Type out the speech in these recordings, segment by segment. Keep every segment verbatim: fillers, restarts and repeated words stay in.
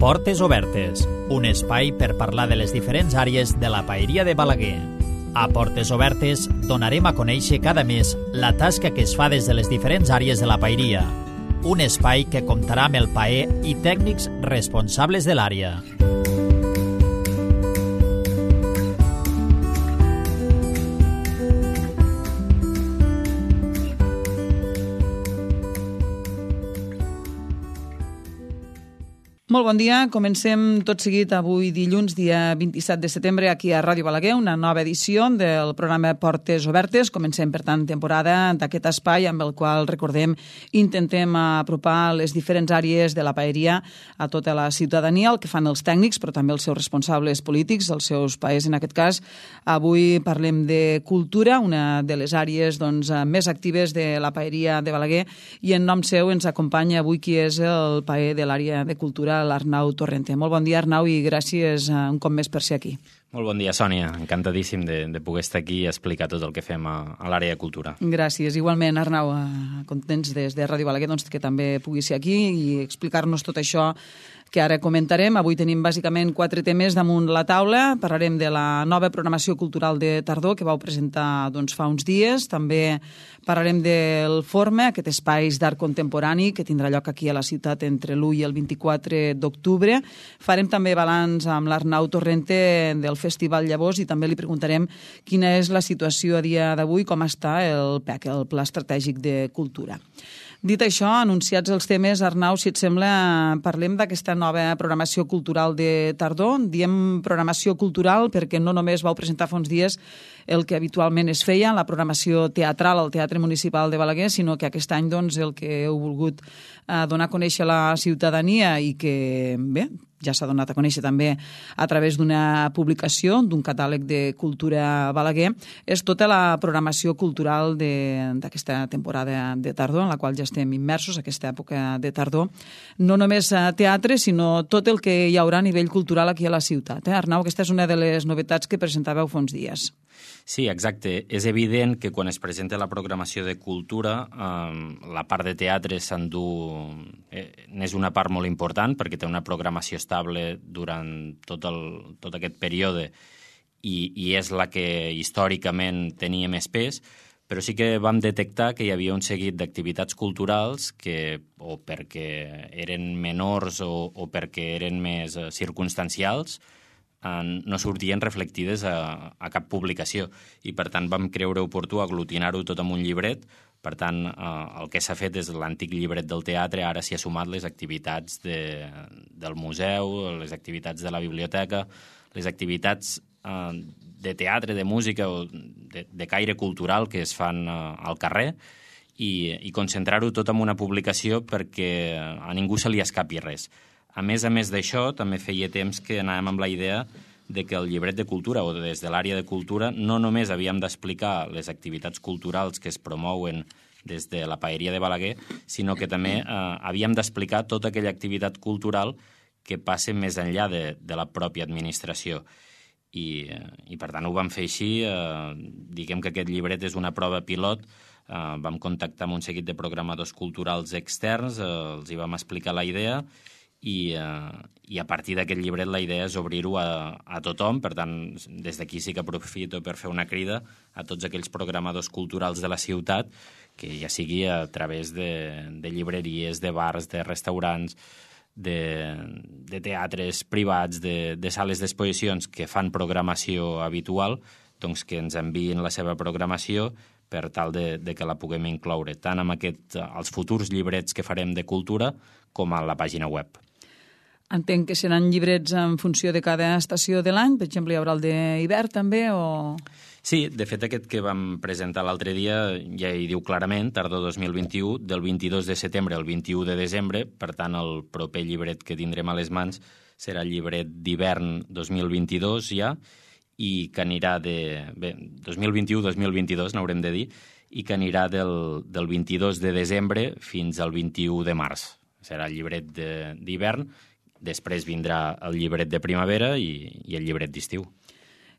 Portes Obertes, un espai per parlar de les diferents àrees de la paeria de Balaguer. A Portes Obertes donarem a conèixer cada mes la tasca que es fa des de les diferents àrees de la paeria. Un espai que comptarà amb el paer i tècnics responsables de l'àrea. Molt bon dia. Comencem tot seguit avui dilluns, dia vint-i-set de setembre, aquí a Ràdio Balaguer, una nova edició del programa Portes Obertes. Comencem, per tant, temporada d'aquest espai amb el qual, recordem, intentem apropar les diferents àrees de la paeria a tota la ciutadania, el que fan els tècnics, però també els seus responsables polítics, els seus paers en aquest cas. Avui parlem de cultura, una de les àrees doncs, més actives de la paeria de Balaguer, i en nom seu ens acompanya avui qui és el paer de l'àrea de cultura, l'Arnau Torrente. Molt bon dia, Arnau, i gràcies un cop més per ser aquí. Molt bon dia, Sònia. Encantadíssim de, de poder estar aquí i explicar tot el que fem a, a l'àrea de cultura. Gràcies. Igualment, Arnau, contents des de Ràdio Balaguer doncs, que també puguis ser aquí i explicar-nos tot això que ara comentarem. Avui tenim bàsicament quatre temes damunt la taula. Parlarem de la nova programació cultural de tardor que vau presentar doncs, fa uns dies. També parlarem del Forma, aquest espai d'art contemporani que tindrà lloc aquí a la ciutat entre l'u i el vint-i-quatre d'octubre. Farem també balanç amb l'Arnau Torrente del Festival Llavors i també li preguntarem quina és la situació a dia d'avui, com està el P E C, el Pla Estratègic de Cultura. Dit això, anunciats els temes, Arnau, si et sembla, parlem d'aquesta nova programació cultural de tardor. Diem programació cultural perquè no només vau presentar fa uns dies el que habitualment es feia, la programació teatral al Teatre Municipal de Balaguer, sinó que aquest any doncs, el que heu volgut eh, donar a conèixer a la ciutadania i que, bé, ja s'ha donat a conèixer també a través d'una publicació, d'un catàleg de cultura Balaguer, és tota la programació cultural d'aquesta temporada de tardor, en la qual ja estem immersos, aquesta època de tardor. No només teatre, sinó tot el que hi haurà a nivell cultural aquí a la ciutat. Eh? Arnau, aquesta és una de les novetats que presentàveu fa uns dies. Sí, exacte. És evident que quan es presenta la programació de cultura, eh, la part de teatre s'endú... Eh, n'és una part molt important perquè té una programació estable durant tot, el, tot aquest període i, i és la que històricament tenia més pes, però sí que vam detectar que hi havia un seguit d'activitats culturals que, o perquè eren menors o, o perquè eren més eh, circumstancials, no sortien reflectides a, a cap publicació i per tant vam creure oportú aglutinar-ho tot en un llibret. Per tant, eh, el que s'ha fet és l'antic llibret del teatre, ara s'hi ha sumat les activitats de, del museu, les activitats de la biblioteca, les activitats eh, de teatre, de música o de, de caire cultural que es fan eh, al carrer i, i concentrar-ho tot en una publicació perquè a ningú se li escapi res. A més a més d'això, també feia temps que anàvem amb la idea de que el llibret de cultura o des de l'àrea de cultura no només havíem d'explicar les activitats culturals que es promouen des de la paeria de Balaguer, sinó que també eh, havíem d'explicar tota aquella activitat cultural que passa més enllà de, de la pròpia administració. I, i per tant ho vam fer així. Eh, diguem que aquest llibret és una prova pilot. Eh, vam contactar amb un seguit de programadors culturals externs, eh, els hi vam explicar la idea. I, eh, i a partir d'aquest llibret la idea és obrir-ho a, a tothom. Per tant, des d'aquí sí que aprofito per fer una crida a tots aquells programadors culturals de la ciutat, que ja sigui a través de, de llibreries, de bars, de restaurants, de, de teatres privats, de, de sales d'exposicions que fan programació habitual, doncs que ens enviïn la seva programació per tal de, de que la puguem incloure tant en aquest, els futurs llibrets que farem de cultura com a la pàgina web. Entenc que seran llibrets en funció de cada estació de l'any? Per exemple, hi haurà el d'hivern també? O... Sí, de fet aquest que vam presentar l'altre dia ja hi diu clarament, tardor dos mil vint-i-u, del vint-i-dos de setembre al vint-i-u de desembre, per tant el proper llibret que tindrem a les mans serà el llibret d'hivern dos mil vint-i-dos ja, i que anirà de... bé, dos mil vint-i-u dos mil vint-i-dos n'haurem de dir, i que anirà del, del vint-i-dos de desembre fins al vint-i-u de març. Serà el llibret d'hivern. Després vindrà el llibret de primavera i, i el llibret d'estiu.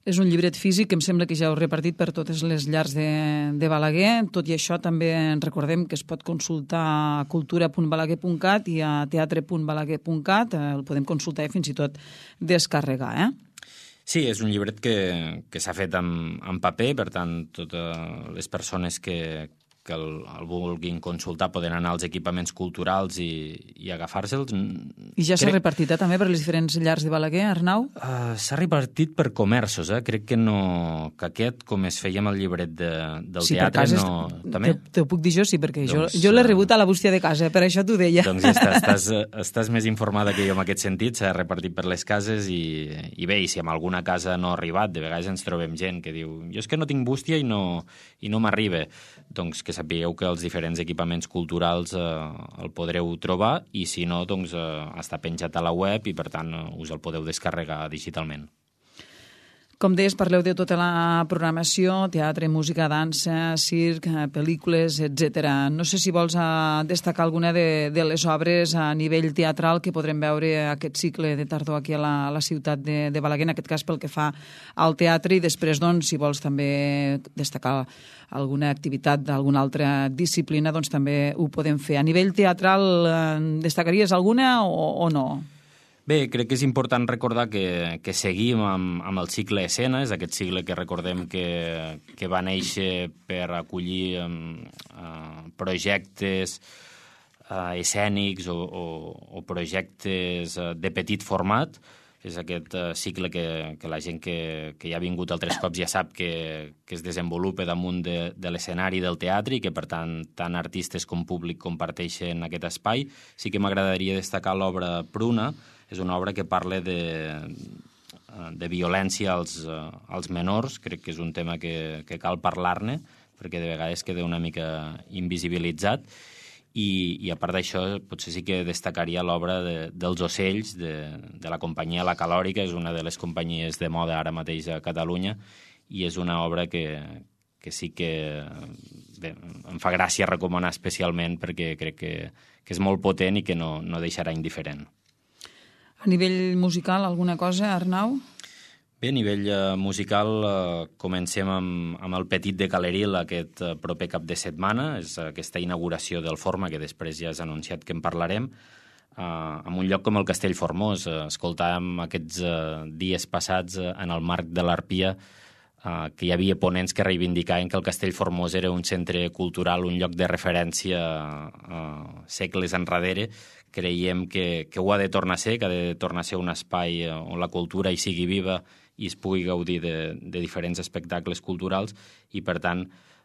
És un llibret físic que em sembla que ja heu repartit per totes les llars de, de Balaguer. Tot i això, també ens recordem que es pot consultar a cultura punt balaguer punt cat i a teatre punt balaguer punt cat. El podem consultar i fins i tot descarregar, eh? Sí, és un llibret que, que s'ha fet en, en paper, per tant, totes les persones que, que el, el vulguin consultar poden anar als equipaments culturals i, i agafar-se'ls. I ja s'ha Crec... repartit eh, també per les diferents llars de Balaguer, Arnau? Uh, s'ha repartit per comerços, eh? Crec que no... que aquest, com es feia amb el llibret de, del sí, teatre, cases, no... També? Te, te ho puc dir jo, sí, perquè doncs, jo, jo l'he rebut a la bústia de casa, per això t'ho deia. Doncs ja estàs, estàs, estàs més informada que jo en aquest sentit, s'ha repartit per les cases i, i bé, i si en alguna casa no ha arribat, de vegades ens trobem gent que diu jo és que no tinc bústia i no, i no m'arriba. Doncs que sapigueu que els diferents equipaments culturals eh, el podreu trobar i si no, doncs eh, està penjat a la web i per tant eh, us el podeu descarregar digitalment. Com deies, parleu de tota la programació, teatre, música, dansa, circ, pel·lícules, etcètera. No sé si vols destacar alguna de, de les obres a nivell teatral que podrem veure aquest cicle de tardor aquí a la, a la ciutat de, de Balaguer, en aquest cas pel que fa al teatre, i després, doncs, si vols també destacar alguna activitat d'alguna altra disciplina, doncs també ho podem fer. A nivell teatral, destacaries alguna o, o no? Bé, crec que és important recordar que, que seguim amb, amb el cicle Escenes, aquest cicle que recordem que, que va néixer per acollir um, uh, projectes uh, escènics o, o, o projectes uh, de petit format. És aquest uh, cicle que, que la gent que, que ja ha vingut altres cops ja sap que, que es desenvolupa damunt de, de l'escenari del teatre i que, per tant, tant artistes com públic comparteixen aquest espai. Sí que m'agradaria destacar l'obra Pruna. És una obra que parla de, de violència als, als menors. Crec que és un tema que, que cal parlar-ne, perquè de vegades queda una mica invisibilitzat. I, i a part d'això, potser sí que destacaria l'obra de, dels ocells, de, de la companyia La Calòrica, és una de les companyies de moda ara mateix a Catalunya, i és una obra que, que sí que bé, em fa gràcia recomanar especialment perquè crec que, que és molt potent i que no, no deixarà indiferent. A nivell musical, alguna cosa, Arnau? Bé, a nivell uh, musical uh, comencem amb, amb el Petit de Caleril aquest uh, proper cap de setmana. És aquesta inauguració del Forma, que després ja has anunciat que en parlarem, uh, en un lloc com el Castell Formós. Uh, escoltàvem aquests uh, dies passats uh, en el marc de l'Arpia uh, que hi havia ponents que reivindicaven que el Castell Formós era un centre cultural, un lloc de referència uh, segles enrere. Creiem que, que ho ha de tornar a ser, que ha de tornar a ser un espai on la cultura hi sigui viva i es pugui gaudir de, de diferents espectacles culturals i, per tant,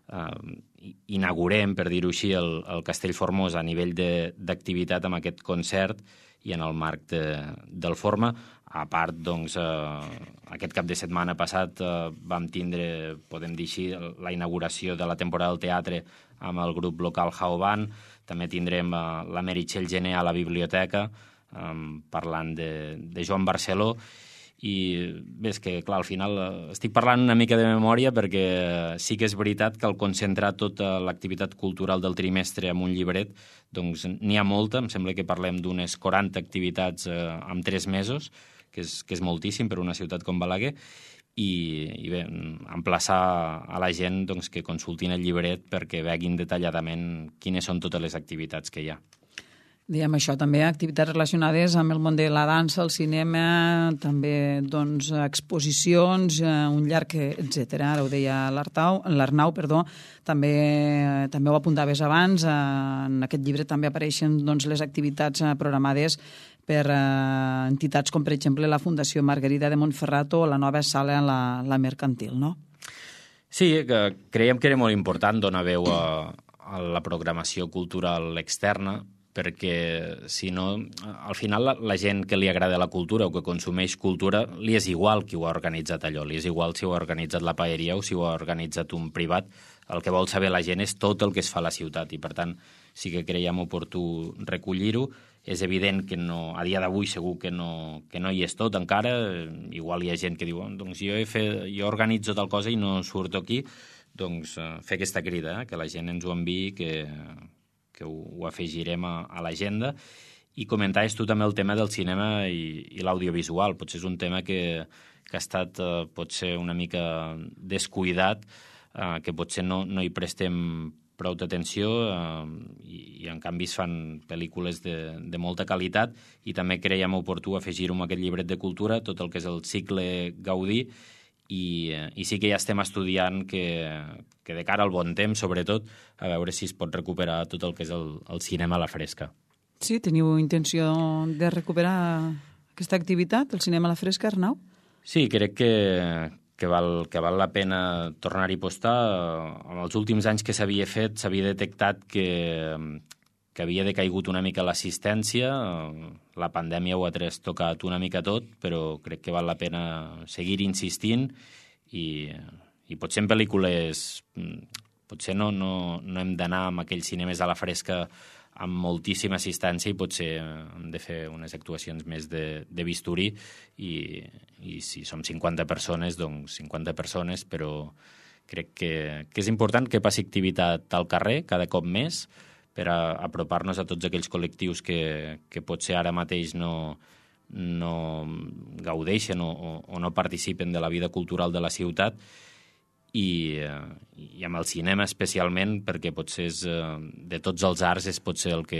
eh, inaugurem, per dir-ho així, el, el Castell Formós a nivell d'activitat amb aquest concert i en el marc de, del Forma. A part, doncs, eh, aquest cap de setmana passat eh, vam tindre, podem dir així, la inauguració de la temporada del teatre amb el grup local Jaoban. També tindrem eh, la Meritxell Gené a la biblioteca, eh, parlant de, de Joan Barceló. I bé, és que, clar, al final eh, estic parlant una mica de memòria perquè sí que és veritat que al concentrar tota l'activitat cultural del trimestre en un llibret, doncs n'hi ha molta. Em sembla que parlem d'unes quaranta activitats eh, en tres mesos, que és, que és moltíssim per una ciutat com Balaguer, i, i bé, emplaçar a la gent doncs, que consultin el llibret perquè veguin detalladament quines són totes les activitats que hi ha. Diem això, també activitats relacionades amb el món de la dansa, el cinema, també doncs, exposicions, un llarg, etcètera. Ara ho deia l'Arnau, perdó, també, també ho apuntaves abans, en aquest llibre també apareixen doncs, les activitats programades per eh, entitats com, per exemple, la Fundació Margarida de Montferrat o la nova sala la, la Mercantil, no? Sí, que creiem que era molt important donar veu a, a la programació cultural externa, perquè, si no, al final la, la gent que li agrada la cultura o que consumeix cultura, li és igual qui ho ha organitzat allò, li és igual si ho ha organitzat la paeria o si ho ha organitzat un privat. El que vol saber la gent és tot el que es fa a la ciutat i, per tant, sí que creiem oportú recollir-ho. És evident que no, a dia d'avui segur que no, que no hi és tot encara. Igual hi ha gent que diu doncs jo, he fet, jo organitzo tal cosa i no surto aquí. Doncs eh, fer aquesta crida, eh, que la gent ens ho enviï, que, que ho, ho afegirem a, a l'agenda. I comentaves tu també el tema del cinema i, i l'audiovisual. Potser és un tema que, que ha estat eh, potser una mica descuidat, eh, que potser no, no hi prestem prou d'atenció eh, i, i en canvi es fan pel·lícules de, de molta qualitat, i també creiem oportú afegir-ho en aquest llibret de cultura, tot el que és el cicle Gaudí, i, i sí que ja estem estudiant que, que de cara al bon temps, sobretot, a veure si es pot recuperar tot el que és el, el cinema a la fresca. Sí, teniu intenció de recuperar aquesta activitat, el cinema a la fresca, Arnau? Sí, crec que, que, val, que val la pena tornar-hi a apostar. En els últims anys que s'havia fet s'havia detectat que, que havia decaigut una mica l'assistència. La pandèmia ho ha trastocat una mica tot, però crec que val la pena seguir insistint i, i potser en pel·lícules... Potser no, no, no hem d'anar amb aquells cinemes a la fresca amb moltíssima assistència i potser hem de fer unes actuacions més de, de bisturí i, i si som cinquanta persones, doncs cinquanta persones, però crec que, que és important que passi activitat al carrer cada cop més per a apropar-nos a tots aquells col·lectius que, que potser ara mateix no, no gaudeixen o, o, o no participen de la vida cultural de la ciutat. I, i amb el cinema especialment, perquè potser és, de tots els arts és potser el que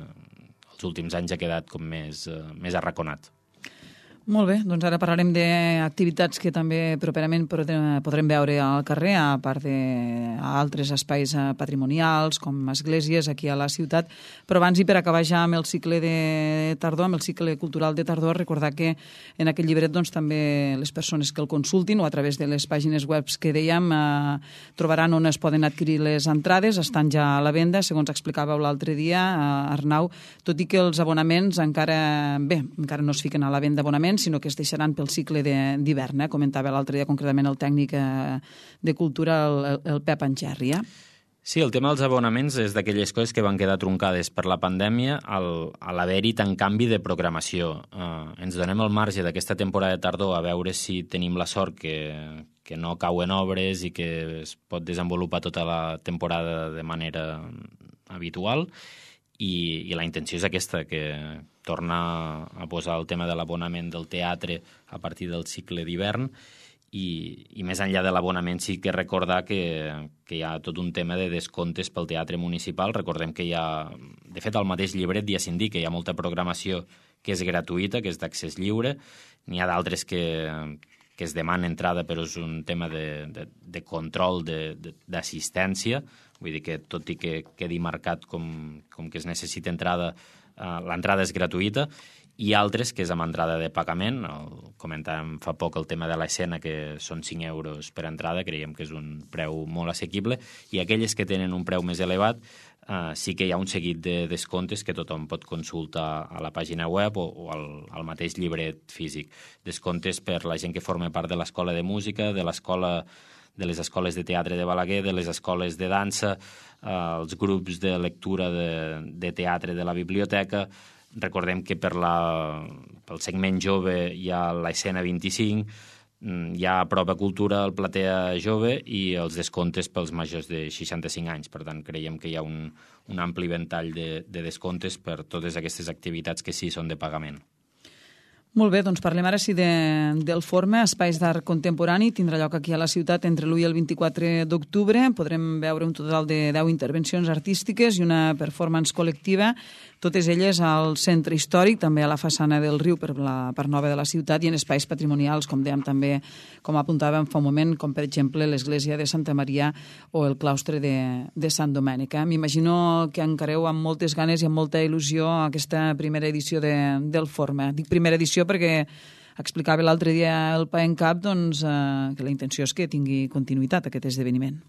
els últims anys ha quedat com més, més arraconat. Molt bé, doncs ara parlarem d'activitats que també properament podrem veure al carrer, a part d'altres espais patrimonials, com esglésies aquí a la ciutat. Però abans, i per acabar ja amb el cicle de tardor, amb el cicle cultural de tardor, recordar que en aquest llibret doncs, també les persones que el consultin o a través de les pàgines web que dèiem eh, trobaran on es poden adquirir les entrades, estan ja a la venda, segons explicàveu l'altre dia, eh, Arnau, tot i que els abonaments encara, bé, encara no es fiquen a la venda abonaments, sinó que es deixaran pel cicle d'hivern. Eh? Comentava l'altre dia concretament el tècnic eh, de cultura, el, el Pep Angerri. Eh? Sí, el tema dels abonaments és d'aquelles coses que van quedar truncades per la pandèmia al, a l'haver-hi tant canvi de programació. Uh, ens donem el marge d'aquesta temporada de tardor a veure si tenim la sort que, que no cauen obres i que es pot desenvolupar tota la temporada de manera habitual. I, i la intenció és aquesta, que tornar a posar el tema de l'abonament del teatre a partir del cicle d'hivern i, i més enllà de l'abonament sí que recordar que, que hi ha tot un tema de descomptes pel teatre municipal. Recordem que hi ha, de fet, al mateix llibret ja s'indica, hi ha molta programació que és gratuïta, que és d'accés lliure, n'hi ha d'altres que, que es demana entrada, però és un tema de, de, de control, d'assistència. Vull dir que tot i que quedi marcat com, com que es necessita entrada, eh, l'entrada és gratuïta, i altres que és amb entrada de pagament. El, comentàvem fa poc el tema de l'escena, que són cinc euros per entrada, creiem que és un preu molt assequible, i aquelles que tenen un preu més elevat eh, sí que hi ha un seguit de descomptes que tothom pot consultar a la pàgina web o, o al, al mateix llibret físic. Descomptes per la gent que forma part de l'escola de música, de l'escola de les escoles de teatre de Balaguer, de les escoles de dansa, eh, els grups de lectura de, de teatre de la biblioteca. Recordem que per la, pel segment jove hi ha l'escena vint-i-cinc, hi ha Prova Cultura, el Platea Jove i els descomptes pels majors de seixanta-cinc anys. Per tant, creiem que hi ha un, un ampli ventall de, de descomptes per totes aquestes activitats que sí són de pagament. Molt bé, doncs parlem ara sí de, del Forma, Espais d'Art Contemporani. Tindrà lloc aquí a la ciutat entre l'u i el vint-i-quatre d'octubre. Podrem veure un total de deu intervencions artístiques i una performance col·lectiva, totes elles al centre històric, també a la façana del riu per la part nova de la ciutat, i en espais patrimonials, com dèiem també, com apuntàvem fa un moment, com per exemple l'església de Santa Maria o el claustre de, de Sant Domènec. Eh? M'imagino que encareu amb moltes ganes i amb molta il·lusió aquesta primera edició de, del Forma. Dic primera edició perquè explicava l'altre dia el PAENCAP doncs, eh, que la intenció és que tingui continuïtat aquest esdeveniment.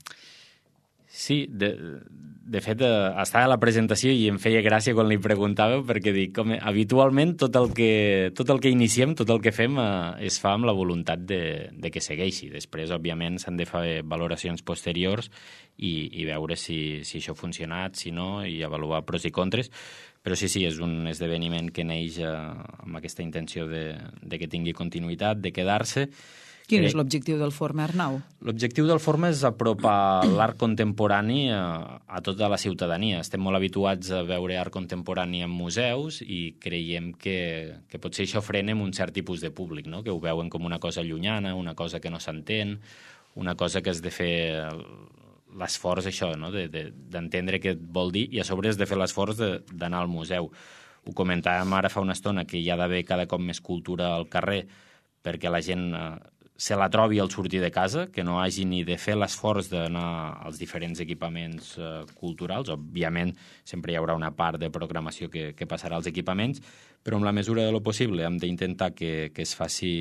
Sí, de, de fet, eh, estava a la presentació i em feia gràcia quan li preguntàveu, perquè dic, com, habitualment tot el, que, tot el que iniciem, tot el que fem, eh, es fa amb la voluntat de, de que segueixi. Després, òbviament, s'han de fer valoracions posteriors i, i veure si, si això ha funcionat, si no, i avaluar pros i contres. Però sí, sí, és un esdeveniment que neix eh, amb aquesta intenció de, de que tingui continuïtat, de quedar-se. Quin Crec... és l'objectiu del Forma, Arnau? L'objectiu del Forma és apropar l'art contemporani a, a tota la ciutadania. Estem molt habituats a veure art contemporani en museus i creiem que, que potser això frena un cert tipus de públic, no? Que ho veuen com una cosa llunyana, una cosa que no s'entén, una cosa que has de fer l'esforç, això, no? de, de, d'entendre què vol dir, i a sobre has de fer l'esforç de, d'anar al museu. Ho comentàvem ara fa una estona, que hi ha d'haver cada cop més cultura al carrer perquè la gent eh, se la trobi al sortir de casa, que no hagi ni de fer l'esforç d'anar als diferents equipaments eh, culturals. Òbviament, sempre hi haurà una part de programació que, que passarà als equipaments, però en la mesura de lo possible hem d'intentar que, que es faci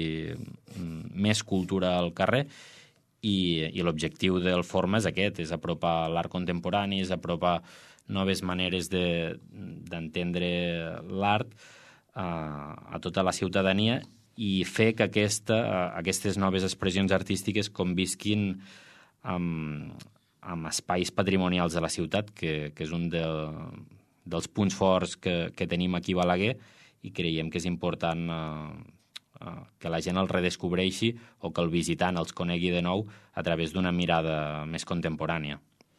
més cultura al carrer. I, i l'objectiu del Forma és aquest, és apropar l'art contemporani, és apropar noves maneres de, d'entendre l'art a, a tota la ciutadania i fer que aquesta, aquestes noves expressions artístiques convisquin amb, amb espais patrimonials de la ciutat, que, que és un de, dels punts forts que, que tenim aquí a Balaguer, i creiem que és important eh, que la gent el redescobreixi o que el visitant els conegui de nou a través d'una mirada més contemporània.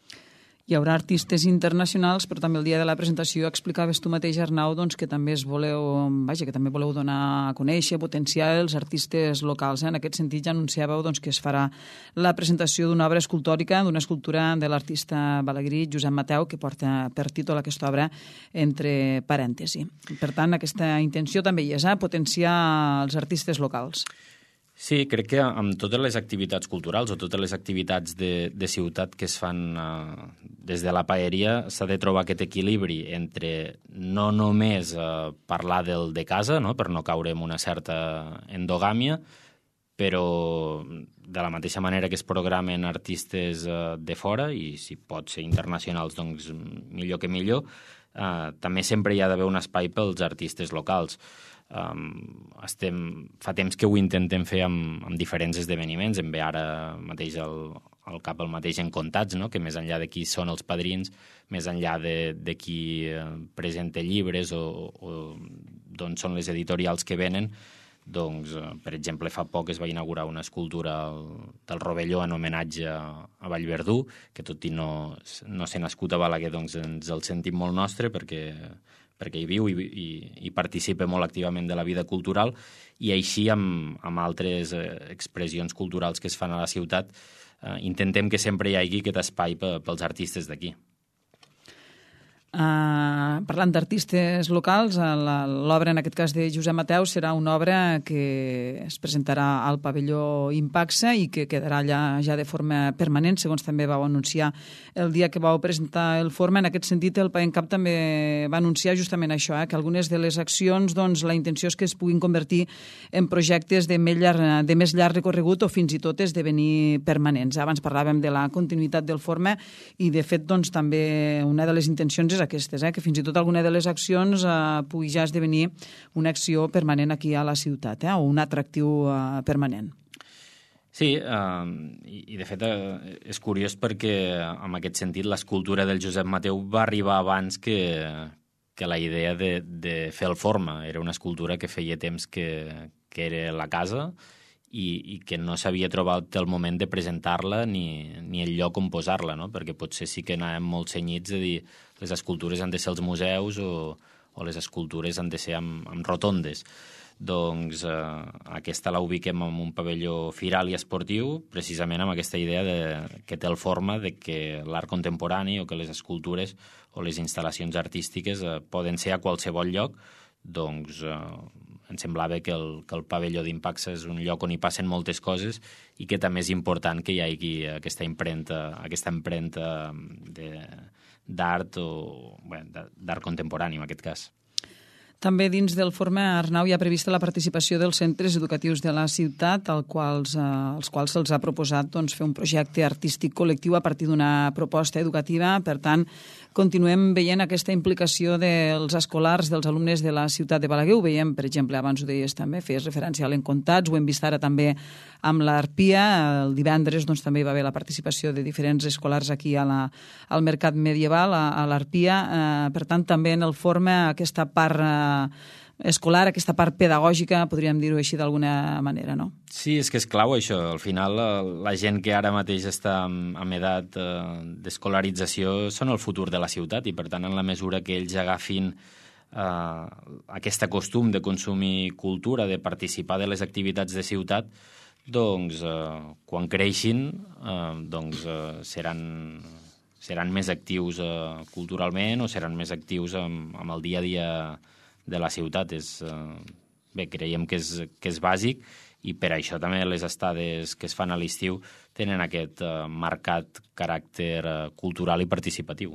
Hi haurà artistes internacionals, però també el dia de la presentació explicaves tu mateix, Arnau, doncs, que també es voleu, vaja, que també voleu donar a conèixer, potenciar els artistes locals. Eh? En aquest sentit ja anunciàveu doncs, que es farà la presentació d'una obra escultòrica, d'una escultura de l'artista balaguerí Josep Mateu, que porta per títol aquesta obra Entre parèntesi. Per tant, aquesta intenció també hi és, eh? Potenciar els artistes locals. Sí, crec que amb totes les activitats culturals o totes les activitats de, de ciutat que es fan eh, des de la paeria s'ha de trobar aquest equilibri entre no només eh, parlar del de casa, no?, per no caure en una certa endogàmia, però de la mateixa manera que es programen artistes eh, de fora, i si pot ser internacionals, doncs millor que millor, eh, també sempre hi ha d'haver un espai pels artistes locals. Um, estem, fa temps que ho intentem fer amb, amb diferents esdeveniments. Em ve ara mateix al, al cap el mateix Encontats, no?, que més enllà de qui són els padrins, més enllà de, de qui eh, presenta llibres o, o d'on són les editorials que venen, doncs, eh, per exemple, fa poc es va inaugurar una escultura al, del Rovelló en homenatge a, a Vallverdú, que tot i no, no ser nascut a Balaguer, doncs ens el sentim molt nostre perquè perquè hi viu i, i, i participa molt activament de la vida cultural, i així amb, amb altres eh, expressions culturals que es fan a la ciutat eh, intentem que sempre hi hagi aquest espai pe, pels artistes d'aquí. Uh, parlant d'artistes locals, l'obra en aquest cas de Josep Mateu serà una obra que es presentarà al pavelló Impaxa i que quedarà allà ja de forma permanent, segons també vau anunciar el dia que vau presentar el Forma. En aquest sentit, el PAENCAP també va anunciar justament això, eh, que algunes de les accions, doncs, la intenció és que es puguin convertir en projectes de més llarg, de més llarg recorregut o fins i tot esdevenir permanents. Abans parlàvem de la continuïtat del Forma i, de fet, doncs, també una de les intencions és aquestes, eh? que fins i tot alguna de les accions eh, pugui ja esdevenir una acció permanent aquí a la ciutat, eh? o un atractiu eh, permanent. Sí, eh, i, i de fet eh, és curiós perquè en aquest sentit l'escultura del Josep Mateu va arribar abans que, que la idea de, de fer el Forma. Era una escultura que feia temps que, que era la casa i, i que no s'havia trobat el moment de presentar-la ni, ni el lloc on posar-la, no? Perquè potser sí que anàvem molt cenyits de dir les escultures han de ser als museus o, o les escultures han de ser amb, amb rotondes. Doncs eh, aquesta la ubiquem en un pavelló firal i esportiu, precisament amb aquesta idea de, que té el Forma de que l'art contemporani o que les escultures o les instal·lacions artístiques eh, poden ser a qualsevol lloc. Doncs eh, ens semblava que el, que el pavelló d'Impaxa és un lloc on hi passen moltes coses i que també és important que hi hagi aquesta impremta, aquesta empremta de, d'art o bé, d'art contemporani, en aquest cas. També dins del Forma, Arnau, hi ha prevista la participació dels centres educatius de la ciutat, al quals, eh, als quals se'ls ha proposat doncs, fer un projecte artístic col·lectiu a partir d'una proposta educativa. Per tant, continuem veient aquesta implicació dels escolars, dels alumnes de la ciutat de Balaguer. Ho veiem, per exemple, abans ho deies també, feies referència a l'Encontats, ho hem vist ara també amb l'Arpia. El divendres doncs, també hi va haver la participació de diferents escolars aquí a la, al Mercat Medieval, a, a l'Arpia. Eh, per tant, també en el Forma aquesta part eh, escolar, aquesta part pedagògica, podríem dir-ho així d'alguna manera, no? Sí, és que és clau això. Al final, la gent que ara mateix està en edat eh, d'escolarització són el futur de la ciutat i, per tant, en la mesura que ells agafin eh, aquest costum de consumir cultura, de participar de les activitats de ciutat, doncs, eh, quan creixin, eh, doncs, eh, seran, seran més actius eh, culturalment o seran més actius amb, amb el dia a dia de la ciutat. És, eh, bé, creiem que és, que és bàsic i per això també les estades que es fan a l'estiu tenen aquest eh, marcat caràcter eh, cultural i participatiu.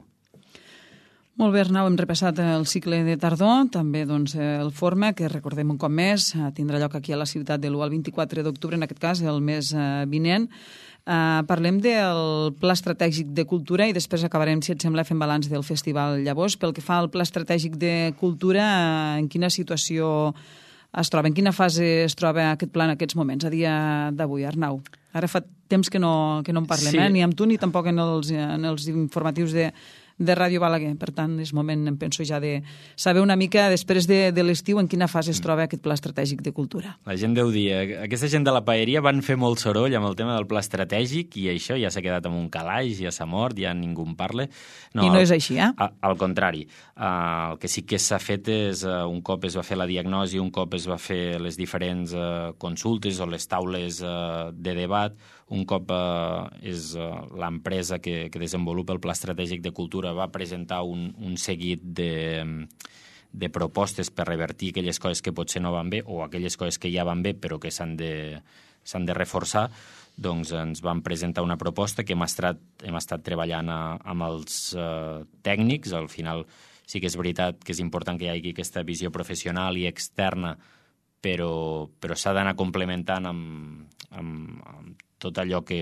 Molt bé, Arnau, hem repassat el cicle de tardor, també doncs, el Forma, que recordem un cop més, tindrà lloc aquí a la ciutat de l'u al vint-i-quatre d'octubre, en aquest cas, el mes vinent. Uh, parlem del Pla Estratègic de Cultura i després acabarem, si et sembla, fent balanç del Festival Llavors. Pel que fa al Pla Estratègic de Cultura, uh, en quina situació es troba, en quina fase es troba aquest pla en aquests moments, a dia d'avui, Arnau? Ara fa temps que no, que no en parlem, sí. eh? Ni amb tu ni tampoc en els, en els informatius de, de Ràdio Balaguer. Per tant, és moment, em penso, ja de saber una mica, després de, de l'estiu, en quina fase es troba aquest Pla Estratègic de Cultura. La gent deu dir, aquesta gent de la paeria van fer molt soroll amb el tema del Pla Estratègic i això ja s'ha quedat amb un calaix, ja s'ha mort, ja ningú en parla. No, I no és així, eh? Al, al contrari. Uh, el que sí que s'ha fet és, uh, un cop es va fer la diagnosi, un cop es va fer les diferents uh, consultes o les taules uh, de debat, un cop uh, és uh, l'empresa que, que desenvolupa el Pla Estratègic de Cultura va presentar un, un seguit de, de propostes per revertir aquelles coses que potser no van bé o aquelles coses que ja van bé però que s'han de, s'han de reforçar, doncs ens van presentar una proposta que hem estat, hem estat treballant a, amb els uh, tècnics. Al final sí que és veritat que és important que hi hagi aquesta visió professional i externa, però, però s'ha d'anar complementant amb, amb, amb tot allò que...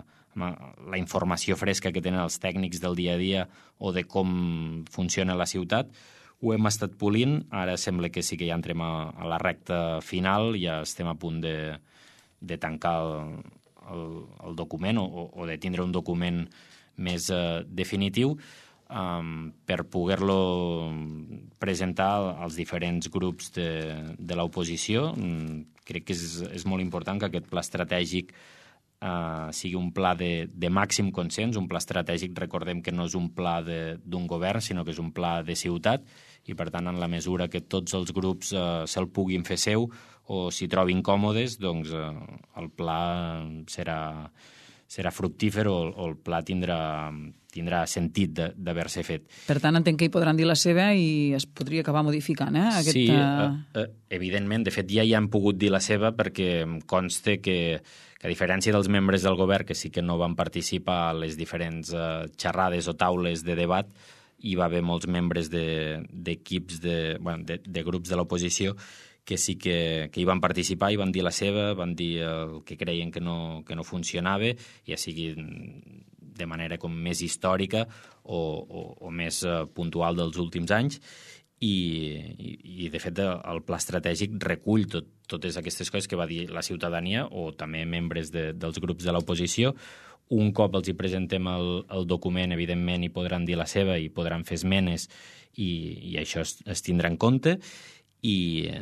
la informació fresca que tenen els tècnics del dia a dia o de com funciona la ciutat. Ho hem estat polint, ara sembla que sí que ja entrem a, a la recta final, ja estem a punt de, de tancar el, el, el document o, o de tindre un document més eh, definitiu um, per poder-lo presentar als diferents grups de, de l'oposició. Mm, crec que és, és molt important que aquest pla estratègic Uh, sigui un pla de, de màxim consens. Un pla estratègic, recordem que no és un pla d'un govern, sinó que és un pla de ciutat, i per tant, en la mesura que tots els grups uh, se'l puguin fer seu o s'hi trobin còmodes, doncs uh, el pla serà, serà fructífer o, o el pla tindrà, tindrà sentit d'haver-se fet. Per tant, entenc que hi podran dir la seva i es podria acabar modificant, eh? Aquest, sí, uh, uh, evidentment. De fet, ja hi han pogut dir la seva perquè em consta que que a diferència dels membres del govern, que sí que no van participar a les diferents uh, xerrades o taules de debat, hi va haver molts membres d'equips, de, de, bueno, de, de grups de l'oposició que sí que, que hi van participar i van dir la seva, van dir el que creien que no, que no funcionava, ja sigui de manera com més històrica o, o, o més uh, puntual dels últims anys. I, i, i de fet el pla estratègic recull tot, totes aquestes coses que va dir la ciutadania o també membres de, dels grups de l'oposició. Un cop els hi presentem el, el document, evidentment hi podran dir la seva i podran fer esmenes i, i això es, es tindrà en compte. I,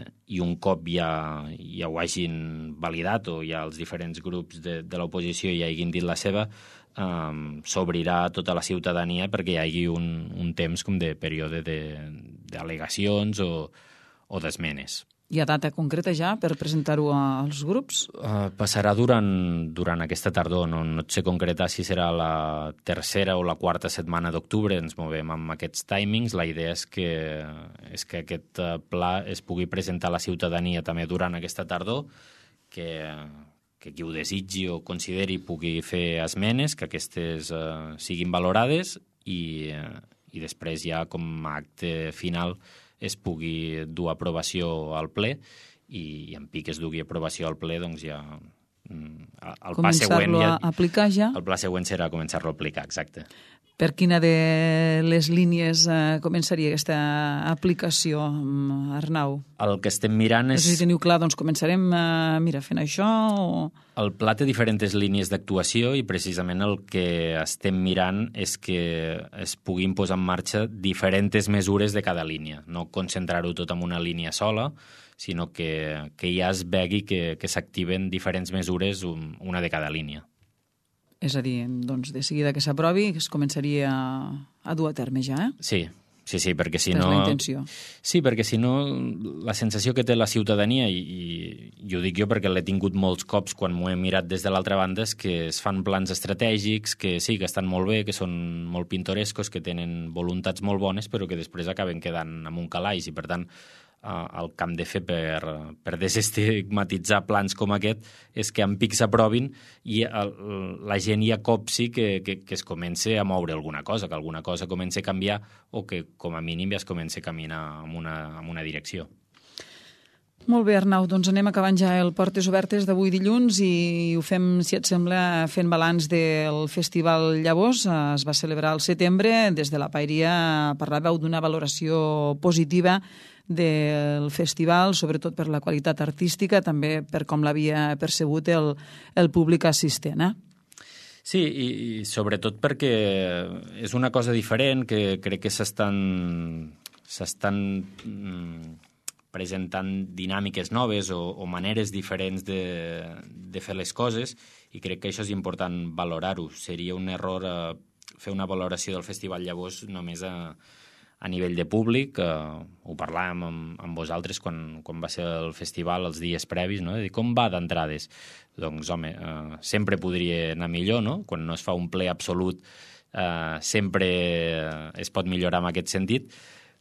i un cop ja, ja ho hagin validat o ja els diferents grups de, de l'oposició ja hagin dit la seva, um, s'obrirà a tota la ciutadania perquè hi hagi un, un temps com de període d'al·legacions o, o d'esmenes. Hi ha data concreta ja per presentar-ho als grups? Uh, passarà durant, durant aquesta tardor. No, no et sé concretar si serà la tercera o la quarta setmana d'octubre. Ens movem amb aquests timings. La idea és que, és que aquest pla es pugui presentar a la ciutadania també durant aquesta tardor, que, que qui ho desitgi o consideri pugui fer esmenes, que aquestes uh, siguin valorades i, uh, i després ja com a acte final es pugui dur a aprovació al ple i, i en pic es dugui a aprovació al ple, doncs ja... El pas següent Començar-lo ja, a aplicar ja. El pla següent serà començar-lo a aplicar, exacte. Per quina de les línies eh, començaria aquesta aplicació, Arnau? El que estem mirant és... No sé si teniu clar, doncs començarem eh, mira, fent això o... El pla té diferents línies d'actuació i precisament el que estem mirant és que es puguin posar en marxa diferents mesures de cada línia, no concentrar-ho tot en una línia sola, sinó que, que ja es vegi que, que s'activen diferents mesures, un, una de cada línia. És a dir, doncs, de seguida que s'aprovi es començaria a, a dur a terme ja, eh? Sí, sí, sí, perquè si és no... la intenció. Sí, perquè si no, la sensació que té la ciutadania, i, i, i ho dic jo perquè l'he tingut molts cops quan m'ho he mirat des de l'altra banda, és que es fan plans estratègics, que sí, que estan molt bé, que són molt pintorescos, que tenen voluntats molt bones, però que després acaben quedant amb un calaix, i per tant el que hem de fer per, per desestigmatitzar plans com aquest és que en pic s'aprovin i el, la gent ja copsi que, que, que es comenci a moure alguna cosa, que alguna cosa comenci a canviar o que com a mínim ja es comenci a caminar en una, en una direcció. Molt bé, Arnau, doncs anem acabant ja el Portes Obertes d'avui dilluns i ho fem, si et sembla, fent balanç del Festival Llavors. Es va celebrar al setembre. Des de la Paeria parlàveu d'una valoració positiva del festival, sobretot per la qualitat artística, també per com l'havia percebut el, el públic assistent, eh? Sí, i, i sobretot perquè és una cosa diferent, que crec que s'estan s'estan mm, presentant dinàmiques noves o, o maneres diferents de, de fer les coses, i crec que això és important valorar-ho. Seria un error eh, fer una valoració del Festival Llavors només a a nivell de públic, eh, ho parlàvem amb, amb vosaltres quan, quan va ser el festival, els dies previs, no? De dir, com va d'entrades? Doncs, home, eh, sempre podria anar millor, no? Quan no es fa un ple absolut, eh, sempre es pot millorar en aquest sentit,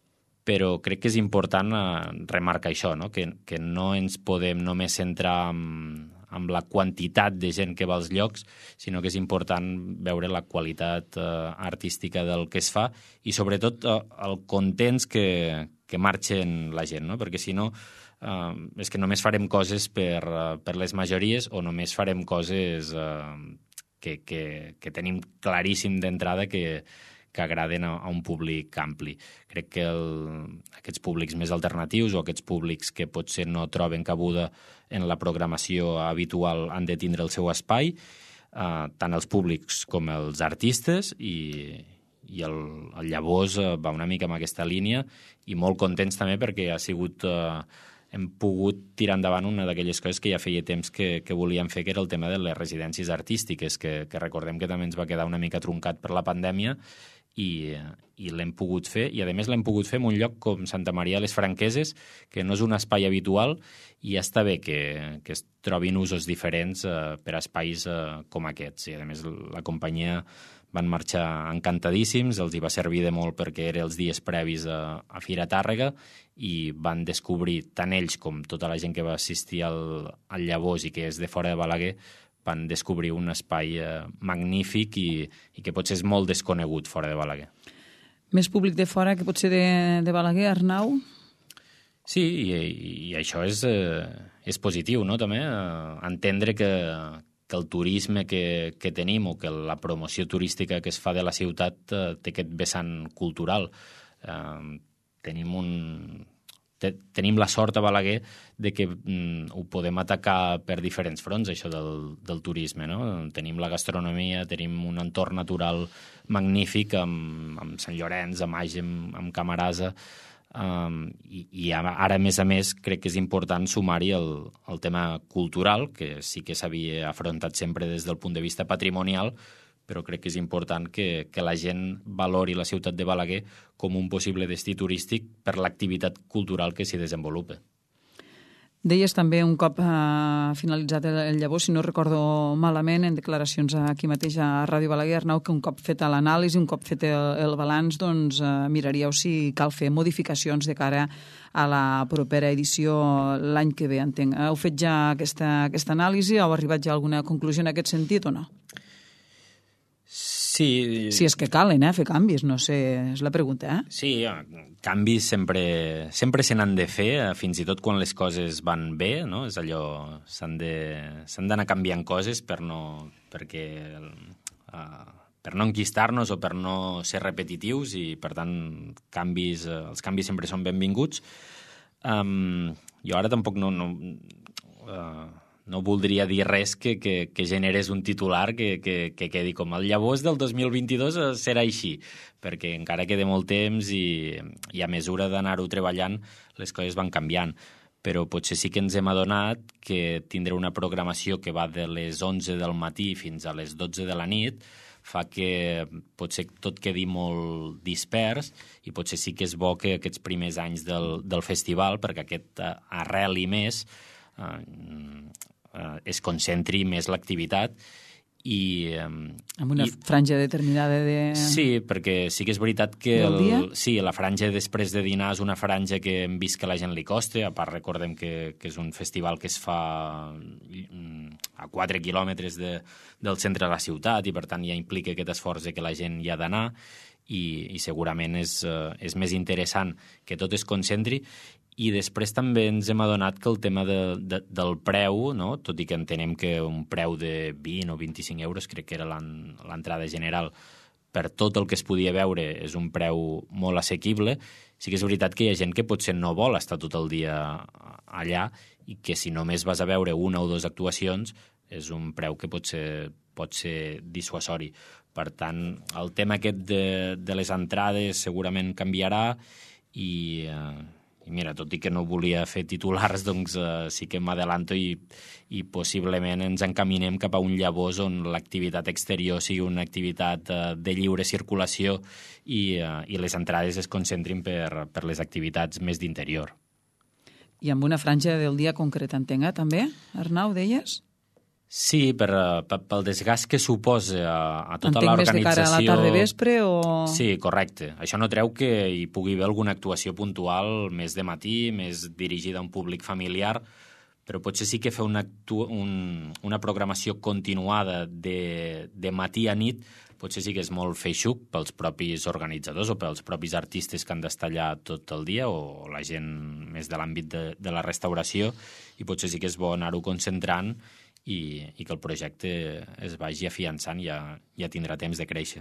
però crec que és important eh, remarcar això, no? Que, que no ens podem només centrar en, amb la quantitat de gent que va als llocs, sinó que és important veure la qualitat eh, artística del que es fa i sobretot eh, el contents que, que marxen la gent, no? Perquè si no eh, és que només farem coses per, uh, per les majories o només farem coses eh, que, que, que tenim claríssim d'entrada que, que agraden a, a un públic ampli. Crec que el, aquests públics més alternatius o aquests públics que potser no troben cabuda en la programació habitual han de tindre el seu espai, eh, tant els públics com els artistes, i, i el, el Llavors eh, va una mica en aquesta línia, i molt contents també perquè ha sigut... Eh, hem pogut tirar endavant una d'aquelles coses que ja feia temps que, que volíem fer, que era el tema de les residències artístiques, que, que recordem que també ens va quedar una mica truncat per la pandèmia, i, i l'hem pogut fer, i a més l'hem pogut fer en un lloc com Santa Maria de les Franqueses, que no és un espai habitual, i ja està bé que, que es trobin usos diferents eh, per a espais eh, com aquests. I a més la companyia van marxar encantadíssims, els hi va servir de molt perquè eren els dies previs a, a Fira Tàrrega, i van descobrir, tant ells com tota la gent que va assistir al, al Llavors i que és de fora de Balaguer, van descobrir un espai eh, magnífic i, i que potser és molt desconegut fora de Balaguer. Més públic de fora que potser de, de Balaguer, Arnau? Sí, i, i això és, eh, és positiu, no?, també, eh, entendre que, que el turisme que, que tenim o que la promoció turística que es fa de la ciutat eh, té aquest vessant cultural. Eh, tenim un... tenim la sort a Balaguer de que mm, ho podem atacar per diferents fronts, això del, del turisme, no? Tenim la gastronomia, tenim un entorn natural magnífic amb, amb Sant Llorenç, amb Age, amb, amb Camarasa, um, i, i ara, a més a més, crec que és important sumar-hi el, el tema cultural, que sí que s'havia afrontat sempre des del punt de vista patrimonial, però crec que és important que, que la gent valori la ciutat de Balaguer com un possible destí turístic per l'activitat cultural que s'hi desenvolupa. Deies també un cop eh, finalitzat el Llavors, si no recordo malament, en declaracions aquí mateix a Ràdio Balaguer, Arnau, que un cop feta l'anàlisi, un cop fet el, el balanç, doncs eh, miraríeu si cal fer modificacions de cara a la propera edició l'any que ve, entenc. Heu fet ja aquesta, aquesta anàlisi? Heu arribat ja a alguna conclusió en aquest sentit o no? Sí. Si és que calen, eh, fer canvis, no sé, és la pregunta, eh? Sí, canvis sempre, sempre se n'han de fer, fins i tot quan les coses van bé, no? És allò, s'han de, s'han d'anar canviant coses per no, perquè, uh, per no enquistar-nos o per no ser repetitius i, per tant, canvis, uh, els canvis sempre són benvinguts. Um, jo ara tampoc no... no uh, No voldria dir res que, que, que generés un titular que, que, que quedi com el llavors del dos mil vint-i-dos serà així, perquè encara queda molt temps i, i a mesura d'anar-ho treballant les coses van canviant. Però potser sí que ens hem adonat que tindre una programació que va de les onze del matí fins a les dotze de la nit fa que potser tot quedi molt dispers i potser sí que és bo que aquests primers anys del, del festival, perquè aquest arreli més... Eh, es concentri més l'activitat i... Amb una i, franja determinada de... Sí, perquè sí que és veritat que... Del dia? El, sí, la franja després de dinar és una franja que hem vist que a la gent li costa, a part recordem que, que és un festival que es fa a quatre quilòmetres de, del centre de la ciutat i per tant ja implica aquest esforç que la gent hi ha d'anar i, i segurament és, és més interessant que tot es concentri. I després també ens hem adonat que el tema de, de, del preu, no? Tot i que entenem que un preu de vint o vint-i-cinc euros, crec que era l'entrada general, per tot el que es podia veure és un preu molt assequible, sí que és veritat que hi ha gent que potser no vol estar tot el dia allà i que si només vas a veure una o dues actuacions és un preu que pot ser, pot ser dissuasori. Per tant, el tema aquest de, de les entrades segurament canviarà i... Eh, I mira, tot i que no volia fer titulars, doncs eh, sí que m'adelanto i, i possiblement ens encaminem cap a un llavors on l'activitat exterior sigui una activitat eh, de lliure circulació i, eh, i les entrades es concentrin per, per les activitats més d'interior. I amb una franja del dia concreta, entenga, també, Arnau, deies? Sí, per, per, pel desgast que suposa a, a tota l'organització... Entenc més de cara a la tarda vespre o...? Sí, correcte. Això no treu que hi pugui haver alguna actuació puntual més de matí, més dirigida a un públic familiar, però potser sí que fer una, un, una programació continuada de, de matí a nit potser sí que és molt feixuc pels propis organitzadors o pels propis artistes que han d'estar allà tot el dia o la gent més de l'àmbit de, de la restauració i potser sí que és bo anar-ho concentrant i, i que el projecte es vagi afiançant i ja, ja tindrà temps de créixer.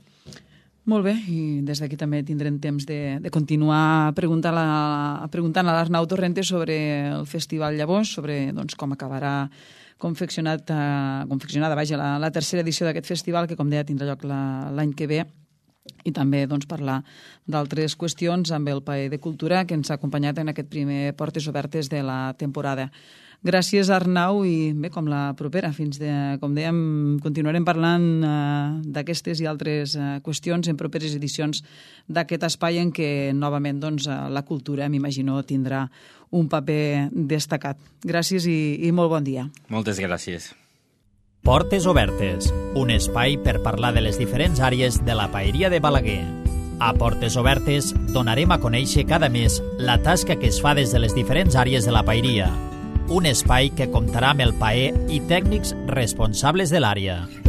Molt bé, i des d'aquí també tindrem temps de, de continuar preguntant a, preguntant a l'Arnau Torrente sobre el Festival Llavors, sobre doncs, com acabarà confeccionat, eh, confeccionada vaja, la, la tercera edició d'aquest festival, que com deia tindrà lloc l'any que ve, i també doncs, parlar d'altres qüestions amb el Paer de Cultura que ens ha acompanyat en aquest primer Portes Obertes de la temporada. Gràcies, Arnau, i bé, com la propera, fins de, com dèiem, continuarem parlant eh, d'aquestes i altres eh, qüestions en properes edicions d'aquest espai en què, novament, doncs, la cultura, m'imagino, tindrà un paper destacat. Gràcies i, i molt bon dia. Moltes gràcies. Portes Obertes, un espai per parlar de les diferents àrees de la paeria de Balaguer. A Portes Obertes donarem a conèixer cada mes la tasca que es fa des de les diferents àrees de la paeria. Un espai que comptarà amb el paer i tècnics responsables de l'àrea.